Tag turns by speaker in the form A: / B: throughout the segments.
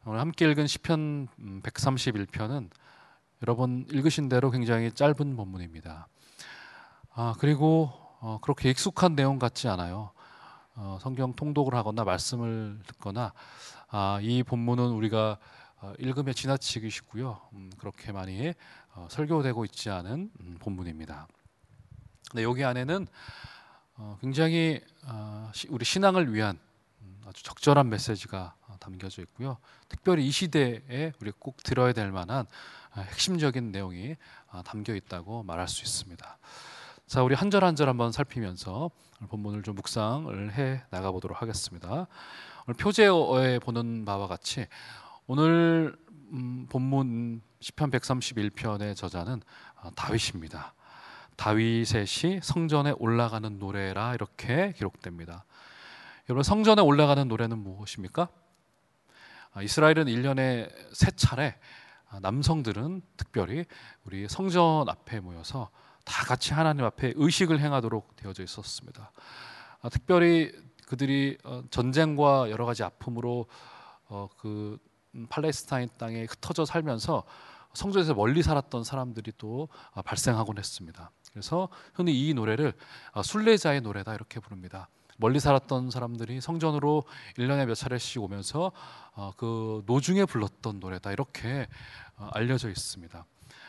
A: 오늘 함께 읽은 시편 131편은 여러분 읽으신 대로 굉장히 짧은 본문입니다. 그리고 그렇게 익숙한 내용 같지 않아요. 성경 통독을 하거나 말씀을 듣거나 이 본문은 우리가 읽으며 지나치기 쉽고요. 그렇게 많이 설교되고 있지 않은 본문입니다. 근데 여기 안에는 굉장히 우리 신앙을 위한 아주 적절한 메시지가 담겨져 있고요. 특별히 이 시대에 우리 꼭 들어야 될 만한 핵심적인 내용이 담겨 있다고 말할 수 있습니다. 자, 우리 한 절 한 절 한번 살피면서 본문을 좀 묵상을 해 나가 보도록 하겠습니다. 오늘 표제어에 보는 바와 같이 오늘 본문 시편 131편의 저자는 다윗입니다. 다윗의 시 성전에 올라가는 노래라 이렇게 기록됩니다. 여러분, 성전에 올라가는 노래는 무엇입니까? 이스라엘은 1년에 3차례 남성들은 특별히 우리 성전 앞에 모여서 다 같이 하나님 앞에 의식을 행하도록 되어져 있었습니다. 특별히 그들이 전쟁과 여러 가지 아픔으로 그 팔레스타인 땅에 흩어져 살면서 성전에서 멀리 살았던 사람들이 또 발생하곤 했습니다. 그래서 흔히 이 노래를 순례자의 노래다 이렇게 부릅니다. 멀리 살았던 사람들이 성전으로 1년에 몇 차례씩 오면서 그 노중에 불렀던 노래다 이렇게 알려져 있습니다.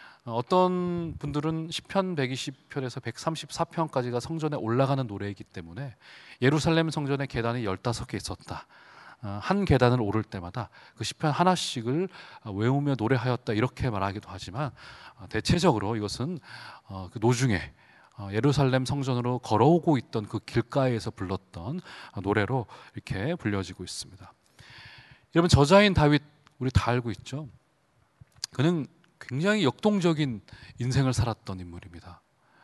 A: 어떤 분들은 시편 120편에서 134편까지가 성전에 올라가는 노래이기 때문에 예루살렘 성전에 계단이 15개 있었다. 한 계단을 오를 때마다 그 시편 하나씩을 외우며 노래하였다 이렇게 말하기도 하지만 대체적으로 이것은 그 노중에 예루살렘 성전으로 걸어오고 있던 그 길가에서 불렀던 노래로 이렇게 불려지고 있습니다. 여러분, 저자인 다윗 우리 다 알고 있죠? 그는 굉장히 역동적인 인생을 살았던 인물입니다.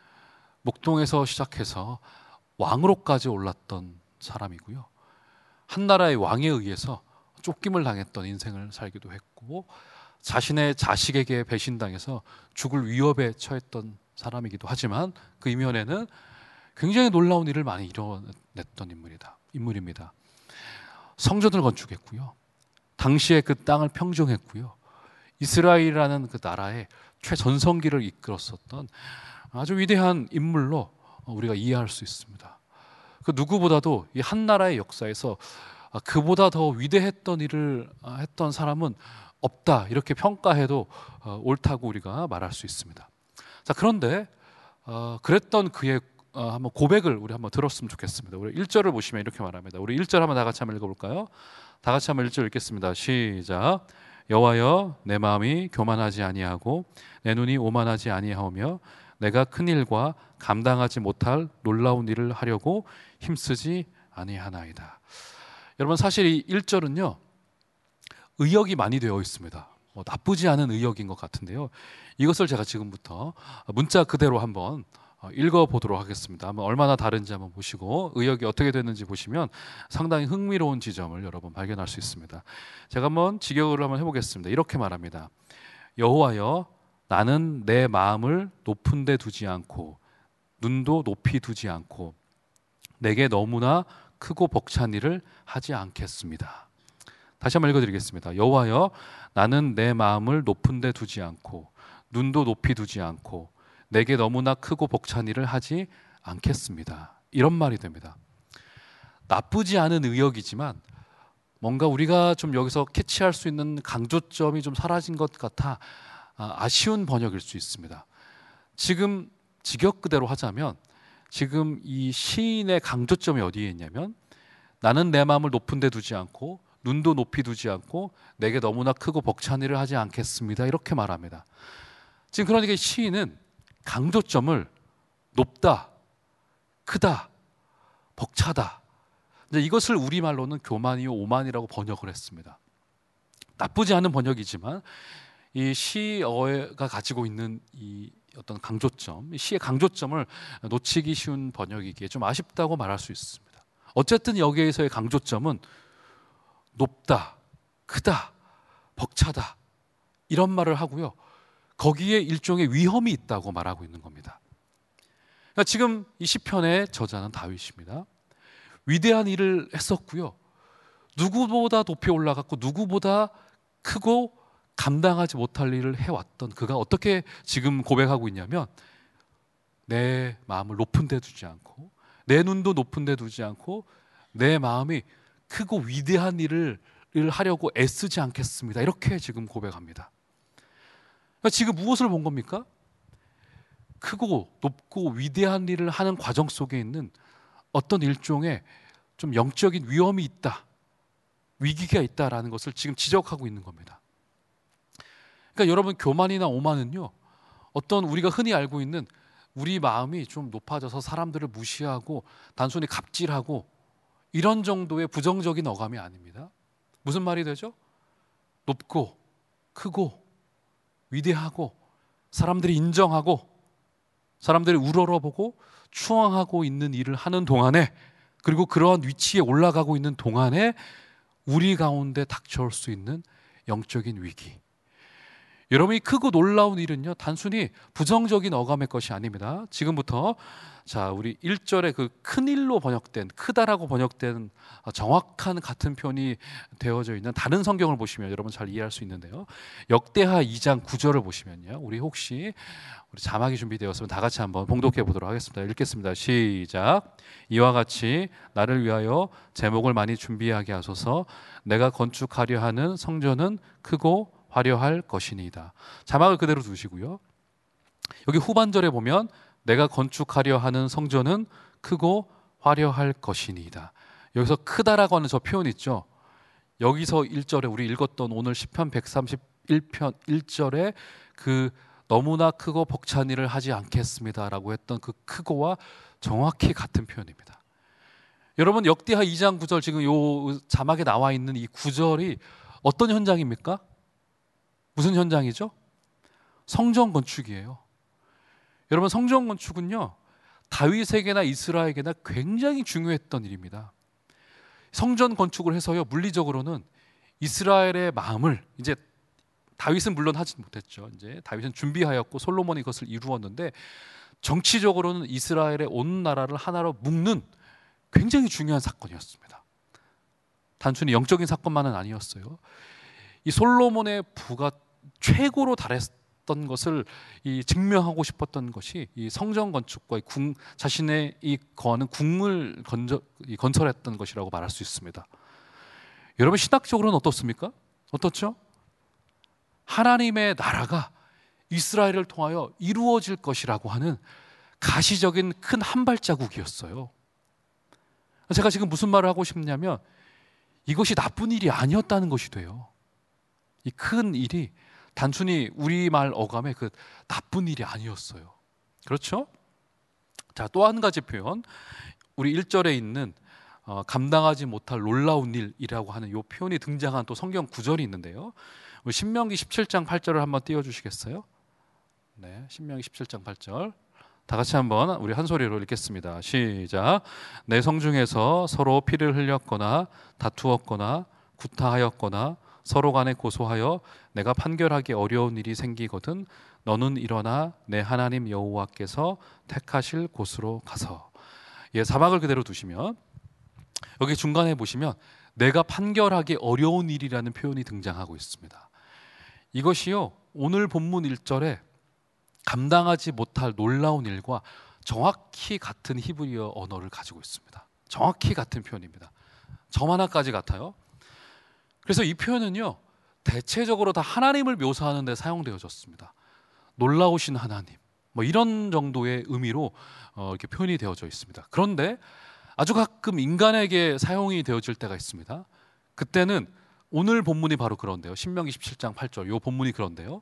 A: 목동에서 시작해서 왕으로까지 올랐던 사람이고요. 한 나라의 왕에 의해서 쫓김을 당했던 인생을 살기도 했고 자신의 자식에게 배신당해서 죽을 위협에 처했던 사람이기도 하지만 그 이면에는 굉장히 놀라운 일을 많이 이뤄냈던 인물입니다. 성전을 건축했고요. 당시에 그 땅을 평정했고요. 이스라엘이라는 그 나라의 최전성기를 이끌었었던 아주 위대한 인물로 우리가 이해할 수 있습니다. 그 누구보다도 이 한 나라의 역사에서 그보다 더 위대했던 일을 했던 사람은 없다 이렇게 평가해도 옳다고 우리가 말할 수 있습니다. 자, 그런데 그랬던 그의 한번 고백을 우리 한번 들었으면 좋겠습니다. 우리 1절을 보시면 이렇게 말합니다. 우리 1절 한번 다 같이 한번 읽어볼까요? 다 같이 한번 1절 읽겠습니다. 시작. 여호와여, 내 마음이 교만하지 아니하고 내 눈이 오만하지 아니하오며 내가 큰 일과 감당하지 못할 놀라운 일을 하려고 힘쓰지 아니하나이다. 여러분, 사실 이 1절은요 의역이 많이 되어 있습니다. 나쁘지 않은 의역인 것 같은데요, 이것을 제가 지금부터 문자 그대로 한번 읽어보도록 하겠습니다. 한번 얼마나 다른지 한번 보시고 의역이 어떻게 됐는지 보시면 상당히 흥미로운 지점을 여러분 발견할 수 있습니다. 제가 한번 직역을 한번 해보겠습니다. 이렇게 말합니다. 여호와여, 나는 내 마음을 높은 데 두지 않고 눈도 높이 두지 않고 내게 너무나 크고 벅찬 일을 하지 않겠습니다. 다시 한번 읽어드리겠습니다. 여호와여, 나는 내 마음을 높은 데 두지 않고 눈도 높이 두지 않고 내게 너무나 크고 벅찬 일을 하지 않겠습니다. 이런 말이 됩니다. 나쁘지 않은 의역이지만 뭔가 우리가 좀 여기서 캐치할 수 있는 강조점이 좀 사라진 것 같아 아쉬운 번역일 수 있습니다. 지금 직역 그대로 하자면 지금 이 시인의 강조점이 어디에 있냐면 나는 내 마음을 높은 데 두지 않고 눈도 높이 두지 않고 내게 너무나 크고 벅찬 일을 하지 않겠습니다. 이렇게 말합니다. 지금 그러니까 시인은 강조점을 높다, 크다, 벅차다, 이것을 우리말로는 교만이요 오만이라고 번역을 했습니다. 나쁘지 않은 번역이지만 이 시어가 가지고 있는 이 어떤 강조점, 이 시의 강조점을 놓치기 쉬운 번역이기에 좀 아쉽다고 말할 수 있습니다. 어쨌든 여기에서의 강조점은 높다, 크다, 벅차다 이런 말을 하고요, 거기에 일종의 위험이 있다고 말하고 있는 겁니다. 그러니까 지금 이 시편의 저자는 다윗입니다. 위대한 일을 했었고요, 누구보다 높이 올라갔고 누구보다 크고 감당하지 못할 일을 해왔던 그가 어떻게 지금 고백하고 있냐면, 내 마음을 높은 데 두지 않고, 내 눈도 높은 데 두지 않고, 내 마음이 크고 위대한 일을 하려고 애쓰지 않겠습니다. 이렇게 지금 고백합니다. 그러니까 지금 무엇을 본 겁니까? 크고 높고 위대한 일을 하는 과정 속에 있는 어떤 일종의 좀 영적인 위험이 있다, 위기가 있다라는 것을 지금 지적하고 있는 겁니다. 그러니까 여러분, 교만이나 오만은요, 어떤 우리가 흔히 알고 있는 우리 마음이 좀 높아져서 사람들을 무시하고 단순히 갑질하고 이런 정도의 부정적인 어감이 아닙니다. 무슨 말이 되죠? 높고 크고 위대하고 사람들이 인정하고 사람들이 우러러보고 추앙하고 있는 일을 하는 동안에, 그리고 그러한 위치에 올라가고 있는 동안에 우리 가운데 닥쳐올 수 있는 영적인 위기. 여러분이 크고 놀라운 일은요, 단순히 부정적인 어감의 것이 아닙니다. 지금부터 자, 우리 1절에 그 큰 일로 번역된, 크다라고 번역된 정확한 같은 표현이 되어져 있는 다른 성경을 보시면 여러분 잘 이해할 수 있는데요. 역대하 2장 9절을 보시면요, 우리 혹시 우리 자막이 준비되었으면 다 같이 한번 봉독해 보도록 하겠습니다. 읽겠습니다. 시작. 이와 같이 나를 위하여 제목을 많이 준비하게 하소서. 내가 건축하려 하는 성전은 크고 화려할 것이니이다. 자막을 그대로 두시고요. 여기 후반절에 보면 내가 건축하려 하는 성전은 크고 화려할 것이니이다. 여기서 크다라고 하는 저 표현 있죠. 여기서 1절에 우리 읽었던 오늘 시편 131편 1절에 그 너무나 크고 벅찬 일을 하지 않겠습니다라고 했던 그 크고와 정확히 같은 표현입니다. 여러분, 역대하 2장 9절, 지금 요 자막에 나와 있는 이 9절이 어떤 현장입니까? 무슨 현장이죠? 성전 건축이에요. 여러분, 성전 건축은요, 다윗에게나 이스라엘에게나 굉장히 중요했던 일입니다. 성전 건축을 해서요, 물리적으로는 이스라엘의 마음을, 이제 다윗은 물론 하지 못했죠. 이제 다윗은 준비하였고 솔로몬이 그것을 이루었는데, 정치적으로는 이스라엘의 온 나라를 하나로 묶는 굉장히 중요한 사건이었습니다. 단순히 영적인 사건만은 아니었어요. 이 솔로몬의 부가 최고로 달했던 것을 증명하고 싶었던 것이 이 성전 건축과 자신의 이 거하는 궁을 건설했던 것이라고 말할 수 있습니다. 여러분, 신학적으로는 어떻습니까? 어떻죠? 하나님의 나라가 이스라엘을 통하여 이루어질 것이라고 하는 가시적인 큰 한 발자국이었어요. 제가 지금 무슨 말을 하고 싶냐면, 이것이 나쁜 일이 아니었다는 것이 돼요. 이 큰 일이 단순히 우리말 어감의 그 나쁜 일이 아니었어요. 그렇죠? 자, 또 한 가지 표현, 우리 1절에 있는 감당하지 못할 놀라운 일이라고 하는 이 표현이 등장한 또 성경 구절이 있는데요. 우리 신명기 17장 8절을 한번 띄워주시겠어요? 네, 신명기 17장 8절 다 같이 한번 우리 한 소리로 읽겠습니다. 시작. 내 성중에서 서로 피를 흘렸거나 다투었거나 구타하였거나 서로 간에 고소하여 내가 판결하기 어려운 일이 생기거든 너는 일어나 내 하나님 여호와께서 택하실 곳으로 가서. 예, 자막을 그대로 두시면 여기 중간에 보시면 내가 판결하기 어려운 일이라는 표현이 등장하고 있습니다. 이것이요, 오늘 본문 1절에 감당하지 못할 놀라운 일과 정확히 같은 히브리어 언어를 가지고 있습니다. 정확히 같은 표현입니다. 점 하나까지 같아요. 그래서 이 표현은요, 대체적으로 다 하나님을 묘사하는 데 사용되어졌습니다. 놀라우신 하나님, 뭐 이런 정도의 의미로 이렇게 표현이 되어져 있습니다. 그런데 아주 가끔 인간에게 사용이 되어질 때가 있습니다. 그때는 오늘 본문이 바로 그런데요. 신명기 17장 8절 이 본문이 그런데요.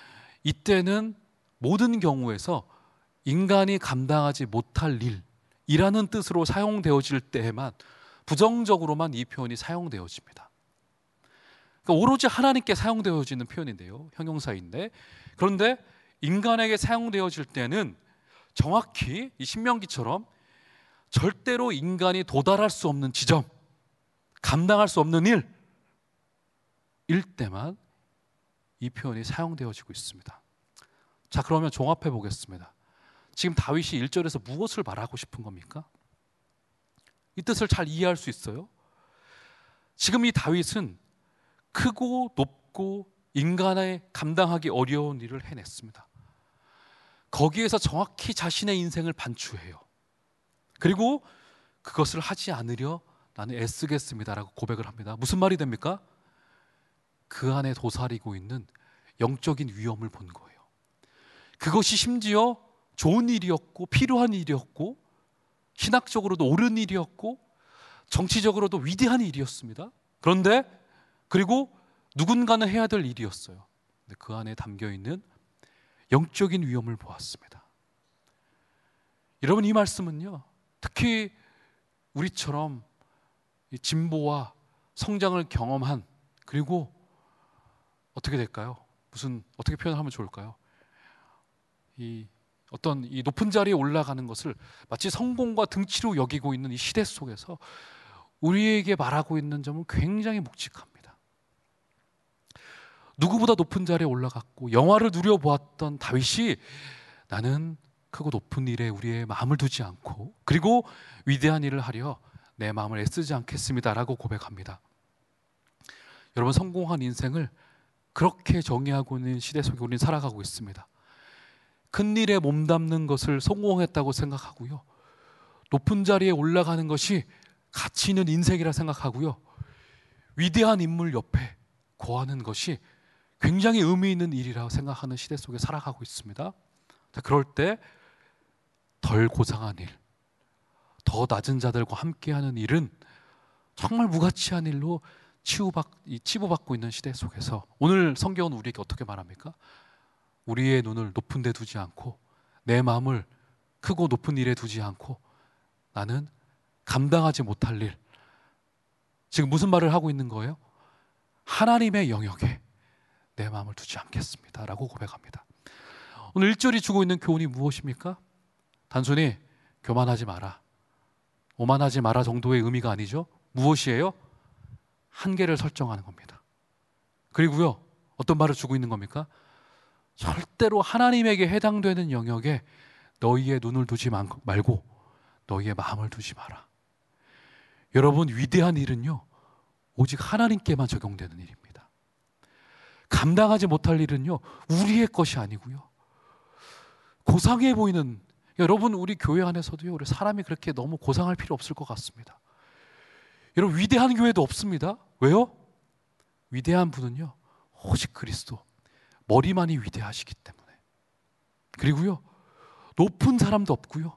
A: 이때는 모든 경우에서 인간이 감당하지 못할 일이라는 뜻으로 사용되어질 때에만, 부정적으로만 이 표현이 사용되어집니다. 그러니까 오로지 하나님께 사용되어지는 표현인데요, 형용사인데, 그런데 인간에게 사용되어질 때는 정확히 이 신명기처럼 절대로 인간이 도달할 수 없는 지점, 감당할 수 없는 일일 때만 이 표현이 사용되어지고 있습니다. 자, 그러면 종합해 보겠습니다. 지금 다윗이 1절에서 무엇을 말하고 싶은 겁니까? 이 뜻을 잘 이해할 수 있어요? 지금 이 다윗은 크고 없고 인간의 감당하기 어려운 일을 해냈습니다. 거기에서 정확히 자신의 인생을 반추해요. 그리고 그것을 하지 않으려 나는 애쓰겠습니다라고 고백을 합니다. 무슨 말이 됩니까? 그 안에 도사리고 있는 영적인 위험을 본 거예요. 그것이 심지어 좋은 일이었고 필요한 일이었고 신학적으로도 옳은 일이었고 정치적으로도 위대한 일이었습니다. 그런데 그리고 누군가는 해야 될 일이었어요. 근데 그 안에 담겨있는 영적인 위험을 보았습니다. 여러분, 이 말씀은요, 특히 우리처럼 진보와 성장을 경험한, 그리고 어떻게 될까요? 어떻게 표현하면 좋을까요? 이 높은 자리에 올라가는 것을 마치 성공과 등치로 여기고 있는 이 시대 속에서 우리에게 말하고 있는 점은 굉장히 묵직합니다. 누구보다 높은 자리에 올라갔고 영화를 누려보았던 다윗이 나는 크고 높은 일에 우리의 마음을 두지 않고 그리고 위대한 일을 하려 내 마음을 애쓰지 않겠습니다라고 고백합니다. 여러분, 성공한 인생을 그렇게 정의하고 있는 시대 속에 우리는 살아가고 있습니다. 큰 일에 몸담는 것을 성공했다고 생각하고요, 높은 자리에 올라가는 것이 가치 있는 인생이라 생각하고요, 위대한 인물 옆에 거하는 것이 굉장히 의미 있는 일이라고 생각하는 시대 속에 살아가고 있습니다. 자, 그럴 때 덜 고상한 일, 더 낮은 자들과 함께하는 일은 정말 무가치한 일로 치부받고 있는 시대 속에서 오늘 성경은 우리에게 어떻게 말합니까? 우리의 눈을 높은 데 두지 않고 내 마음을 크고 높은 일에 두지 않고 나는 감당하지 못할 일, 지금 무슨 말을 하고 있는 거예요? 하나님의 영역에 내 마음을 두지 않겠습니다 라고 고백합니다. 오늘 1절이 주고 있는 교훈이 무엇입니까? 단순히 교만하지 마라, 오만하지 마라 정도의 의미가 아니죠. 무엇이에요? 한계를 설정하는 겁니다. 그리고요, 어떤 말을 주고 있는 겁니까? 절대로 하나님에게 해당되는 영역에 너희의 눈을 두지 말고 너희의 마음을 두지 마라. 여러분, 위대한 일은요, 오직 하나님께만 적용되는 일입니다. 감당하지 못할 일은요, 우리의 것이 아니고요, 고상해 보이는, 여러분, 우리 교회 안에서도요, 우리 사람이 그렇게 너무 고상할 필요 없을 것 같습니다. 여러분, 위대한 교회도 없습니다. 왜요? 위대한 분은요, 오직 그리스도, 머리만이 위대하시기 때문에. 그리고요, 높은 사람도 없고요,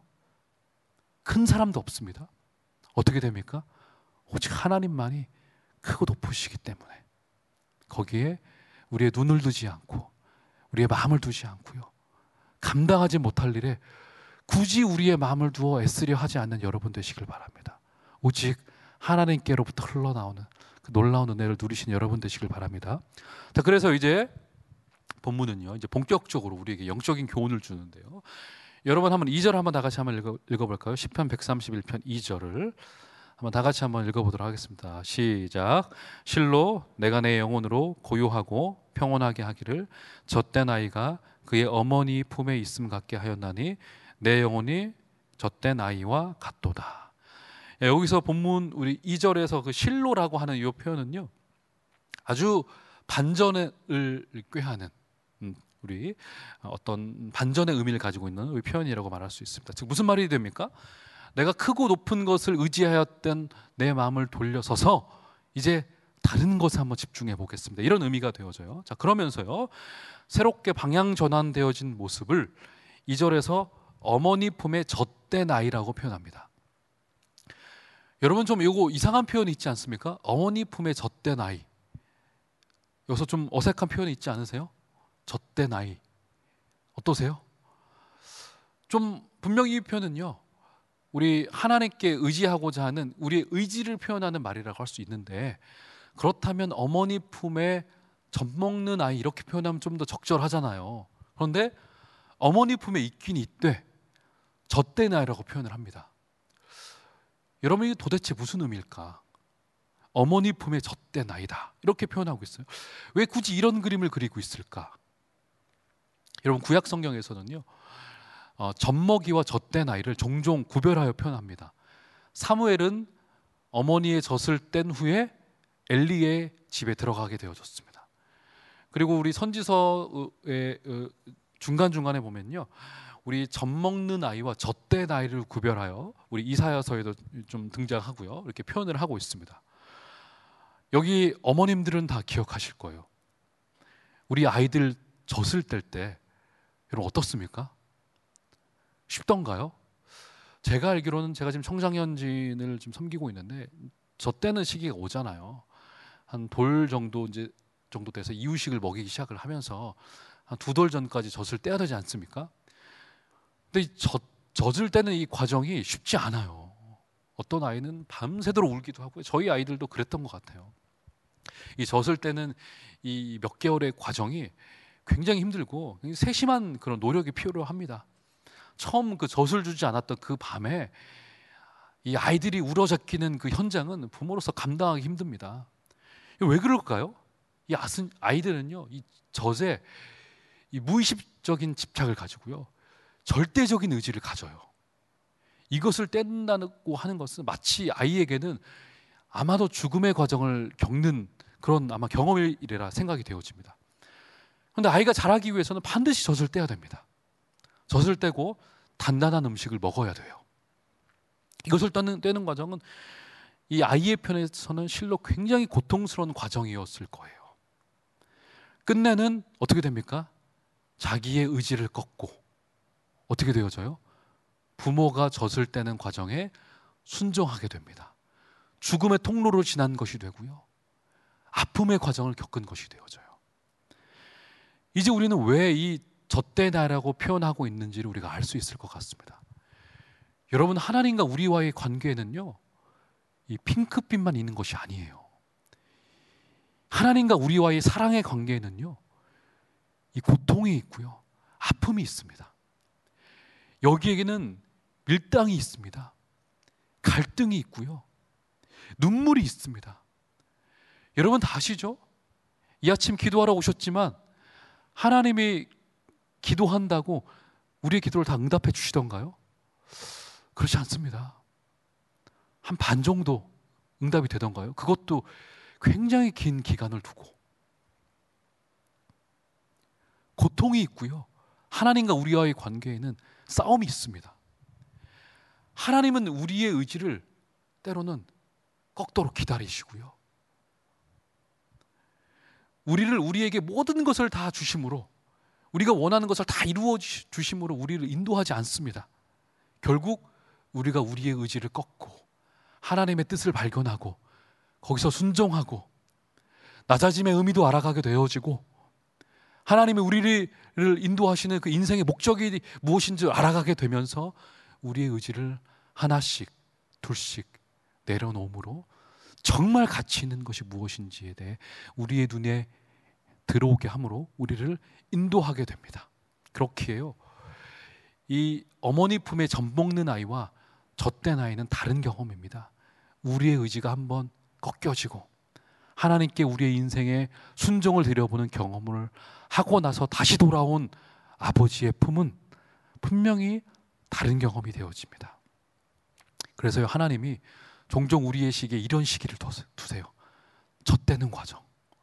A: 큰 사람도 없습니다. 어떻게 됩니까? 오직 하나님만이 크고 높으시기 때문에 거기에 우리의 눈을 두지 않고 우리의 마음을 두지 않고요, 감당하지 못할 일에 굳이 우리의 마음을 두어 애쓰려 하지 않는 여러분 되시길 바랍니다. 오직 하나님께로부터 흘러나오는 그 놀라운 은혜를 누리신 여러분 되시길 바랍니다. 자, 그래서 이제 본문은요, 이제 본격적으로 우리에게 영적인 교훈을 주는데요. 여러분, 한번 2절 한번 다 같이 한번 읽어볼까요? 시편 131편 2절을 한번 다 같이 한번 읽어보도록 하겠습니다. 시작. 실로 내가 내 영혼으로 고요하고 평온하게 하기를 젖된 아이가 그의 어머니 품에 있음 같게 하였나니 내 영혼이 젖된 아이와 같도다. 여기서 본문 우리 2절에서 그 실로라고 하는 이 표현은요, 아주 반전을 꾀하는 우리 어떤 반전의 의미를 가지고 있는 표현이라고 말할 수 있습니다. 즉 무슨 말이 됩니까? 내가 크고 높은 것을 의지하였던 내 마음을 돌려서서 이제 다른 것에 한번 집중해 보겠습니다, 이런 의미가 되어져요. 자, 그러면서요, 새롭게 방향 전환되어진 모습을 2절에서 어머니 품에 젖된 아이라고 표현합니다. 여러분, 좀 이거 이상한 표현이 있지 않습니까? 어머니 품에 젖된 아이. 여기서 좀 어색한 표현이 있지 않으세요? 젖된 아이. 어떠세요? 좀 분명히 이 표현은요, 우리 하나님께 의지하고자 하는 우리의 의지를 표현하는 말이라고 할 수 있는데, 그렇다면 어머니 품에 젖 먹는 아이 이렇게 표현하면 좀 더 적절하잖아요. 그런데 어머니 품에 있긴 있되 젖된 아이라고 표현을 합니다. 여러분, 이게 도대체 무슨 의미일까? 어머니 품에 젖된 아이다 이렇게 표현하고 있어요. 왜 굳이 이런 그림을 그리고 있을까? 여러분, 구약 성경에서는요, 젖먹이와 젖된 아이를 종종 구별하여 표현합니다. 사무엘은 어머니의 젖을 뗀 후에 엘리의 집에 들어가게 되어졌습니다. 그리고 우리 선지서의 중간중간에 보면요, 우리 젖먹는 아이와 젖된 아이를 구별하여 우리 이사야서에도 좀 등장하고요, 이렇게 표현을 하고 있습니다. 여기 어머님들은 다 기억하실 거예요. 우리 아이들 젖을 뗄 때 여러분 어떻습니까? 쉽던가요? 제가 알기로는, 제가 지금 청장년진을 좀 섬기고 있는데 젖대는 시기가 오잖아요. 한 돌 정도 정도 돼서 이유식을 먹이기 시작을 하면서 한 2돌 전까지 젖을 떼야 되지 않습니까? 근데 젖을 떼는 이 과정이 쉽지 않아요. 어떤 아이는 밤새도록 울기도 하고요. 저희 아이들도 그랬던 것 같아요. 이 젖을 떼는 이 몇 개월의 과정이 굉장히 힘들고 세심한 그런 노력이 필요합니다. 처음 그 젖을 주지 않았던 그 밤에 이 아이들이 울어잡히는 그 현장은 부모로서 감당하기 힘듭니다. 왜 그럴까요? 이 아이들은요, 이 젖에 이 무의식적인 집착을 가지고요, 절대적인 의지를 가져요. 이것을 뗀다고 하는 것은 마치 아이에게는 아마도 죽음의 과정을 겪는 그런 아마 경험이라 생각이 되어집니다. 그런데 아이가 자라기 위해서는 반드시 젖을 떼야 됩니다. 젖을 떼고 단단한 음식을 먹어야 돼요. 이것을 떼는 과정은 이 아이의 편에서는 실로 굉장히 고통스러운 과정이었을 거예요. 끝내는 어떻게 됩니까? 자기의 의지를 꺾고 어떻게 되어져요? 부모가 젖을 떼는 과정에 순종하게 됩니다. 죽음의 통로를 지난 것이 되고요, 아픔의 과정을 겪은 것이 되어져요. 이제 우리는 왜 이 젖대나라고 표현하고 있는지를 우리가 알 수 있을 것 같습니다. 여러분, 하나님과 우리와의 관계에는요, 이 핑크빛만 있는 것이 아니에요. 하나님과 우리와의 사랑의 관계에는요, 이 고통이 있고요, 아픔이 있습니다. 여기에는 밀당이 있습니다. 갈등이 있고요, 눈물이 있습니다. 여러분 다 아시죠? 이 아침 기도하러 오셨지만 하나님이 기도한다고 우리의 기도를 다 응답해 주시던가요? 그렇지 않습니다. 한 반 정도 응답이 되던가요? 그것도 굉장히 긴 기간을 두고. 고통이 있고요, 하나님과 우리와의 관계에는 싸움이 있습니다. 하나님은 우리의 의지를 때로는 꺾도록 기다리시고요, 우리에게 모든 것을 다 주심으로, 우리가 원하는 것을 다 이루어 주심으로 우리를 인도하지 않습니다. 결국 우리가 우리의 의지를 꺾고 하나님의 뜻을 발견하고 거기서 순종하고 낮아짐의 의미도 알아가게 되어지고 하나님이 우리를 인도하시는 그 인생의 목적이 무엇인지 알아가게 되면서 우리의 의지를 하나씩 둘씩 내려놓음으로 정말 가치 있는 것이 무엇인지에 대해 우리의 눈에 들어오게 함으로 우리를 인도하게 됩니다. 그렇게 해요. 이 어머니 품에 젖먹는 아이와 젖된 아이는 다른 경험입니다. 우리의 의지가 한번 꺾여지고 하나님께 우리의 인생에 순종을 드려보는 경험을 하고 나서 다시 돌아온 아버지의 품은 분명히 다른 경험이 되어집니다. 그래서 하나님이 종종 우리의 시기에 이런 시기를 두세요. 젖대는 과정,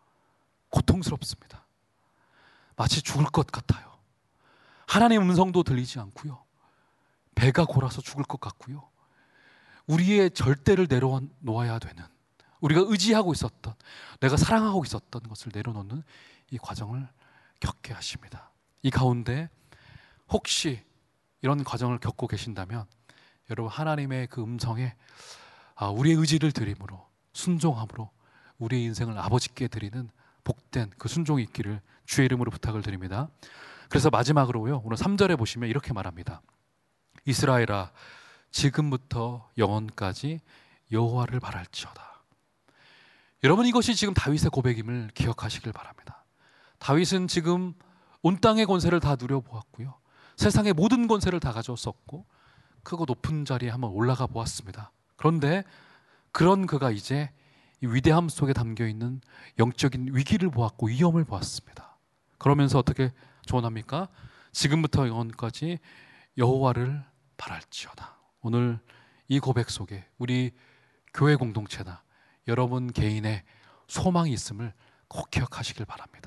A: 고통스럽습니다. 마치 죽을 것 같아요. 하나님의 음성도 들리지 않고요, 배가 골아서 죽을 것 같고요, 우리의 절대를 내려놓아야 되는, 우리가 의지하고 있었던, 내가 사랑하고 있었던 것을 내려놓는 이 과정을 겪게 하십니다. 이 가운데 혹시 이런 과정을 겪고 계신다면 여러분, 하나님의 그 음성에 우리의 의지를 드림으로, 순종함으로 우리의 인생을 아버지께 드리는 복된 그 순종이 있기를 주의 이름으로 부탁을 드립니다. 그래서 마지막으로요, 오늘 3절에 보시면 이렇게 말합니다. 이스라엘아, 지금부터 영원까지 여호와를 바랄지어다. 여러분, 이것이 지금 다윗의 고백임을 기억하시길 바랍니다. 다윗은 지금 온 땅의 권세를 다 누려보았고요, 세상의 모든 권세를 다 가졌었고 크고 높은 자리에 한번 올라가 보았습니다. 그런데 그런 그가 이제 이 위대함 속에 담겨있는 영적인 위기를 보았고 위험을 보았습니다. 그러면서 어떻게 조언합니까? 지금부터 영원까지 여호와를 바랄지어다. 오늘 이 고백 속에 우리 교회 공동체나 여러분 개인의 소망이 있음을 꼭 기억하시길 바랍니다.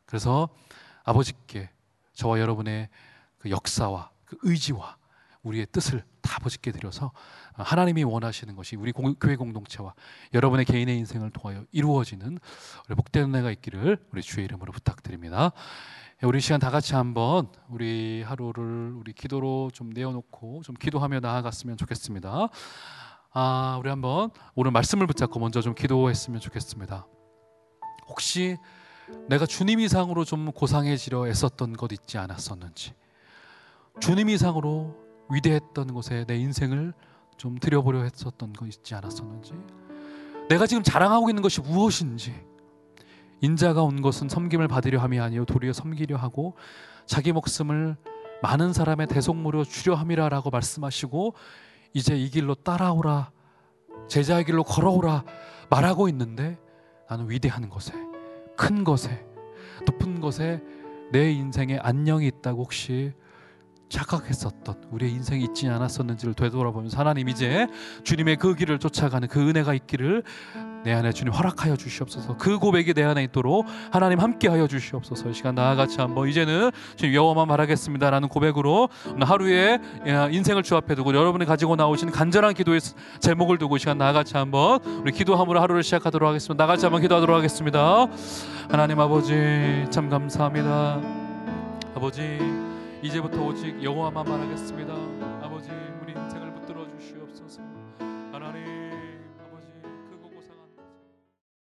A: 그래서 아버지께 저와 여러분의 그 역사와 그 의지와 우리의 뜻을 다 아버지께 드려서 하나님이 원하시는 것이 우리 교회 공동체와 여러분의 개인의 인생을 통하여 이루어지는 우리 복된 은혜가 있기를 우리 주의 이름으로 부탁드립니다. 우리 시간 다 같이 한번 우리 하루를 우리 기도로 좀 내어놓고 좀 기도하며 나아갔으면 좋겠습니다. 우리 한번 오늘 말씀을 붙잡고 먼저 좀 기도했으면 좋겠습니다. 혹시 내가 주님 이상으로 좀 고상해지려 애썼던 것 있지 않았었는지, 주님 이상으로 위대했던 곳에 내 인생을 좀 드려보려 했었던 것 있지 않았었는지, 내가 지금 자랑하고 있는 것이 무엇인지, 인자가 온 것은 섬김을 받으려 함이 아니요 도리어 섬기려 하고 자기 목숨을 많은 사람의 대속무로 주려 함이라 라고 말씀하시고 이제 이 길로 따라오라, 제자의 길로 걸어오라 말하고 있는데 나는 위대한 것에, 큰 것에, 높은 것에 내 인생에 안녕이 있다고 혹시 착각했었던 우리의 인생이 있지 않았었는지를 되돌아보면서 하나님, 이제 주님의 그 길을 쫓아가는 그 은혜가 있기를 내 안에 주님 허락하여 주시옵소서. 그 고백이 내 안에 있도록 하나님 함께하여 주시옵소서. 이 시간 나아같이 한번 이제는 주님 여호와만 바라겠습니다라는 고백으로 오늘 하루의 인생을 주 앞에 두고 여러분이 가지고 나오신 간절한 기도의 제목을 두고 이 시간 나아같이 한번 우리 기도함으로 하루를 시작하도록 하겠습니다. 나같이 한번 기도하도록 하겠습니다. 하나님 아버지, 참 감사합니다. 아버지, 이제부터 오직 여호와만 바라겠습니다.